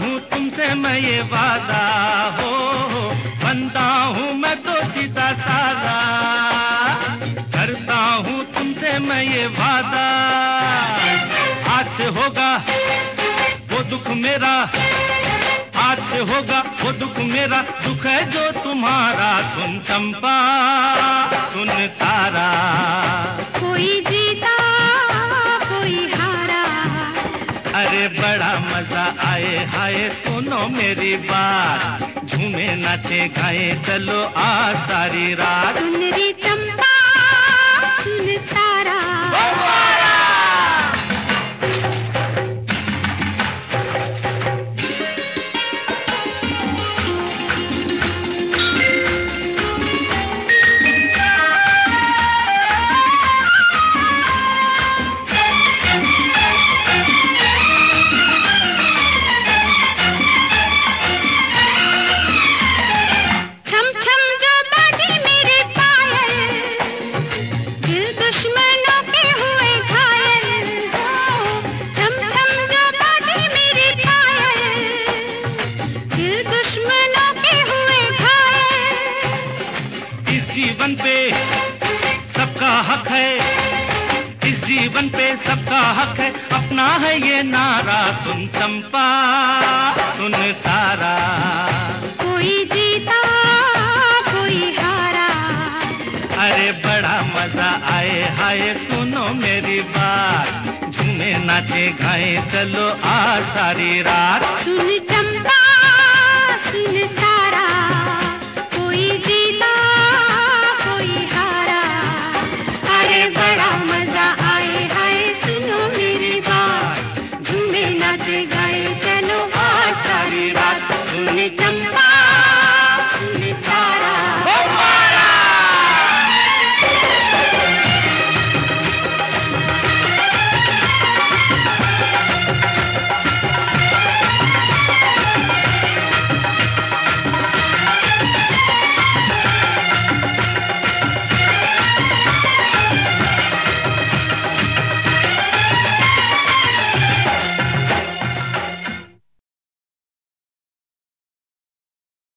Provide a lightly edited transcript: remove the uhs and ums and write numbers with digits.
हूँ तुमसे मैं ये वादा हो, बनता हूँ मैं तो सीधा सादा, करता हूँ तुमसे मैं ये वादा। आज से होगा वो दुख मेरा, आज से होगा वो दुख मेरा, दुख है जो तुम्हारा। सुन चंपा सुन तारा, कोई जीता कोई हारा, अरे बड़ा मजा आए हाय सुनो मेरी बात, झूमे नाचे गाए चलो आ सारी रात। सुन रे चंपा सुन तारा, जीवन पे सबका हक है, इस जीवन पे सबका हक है, अपना है ये नारा। सुन चंपा सुन तारा, कोई जीता कोई हारा, अरे बड़ा मजा आए हाय सुनो मेरी बात, झूमे नाचे गाए चलो आ सारी रात।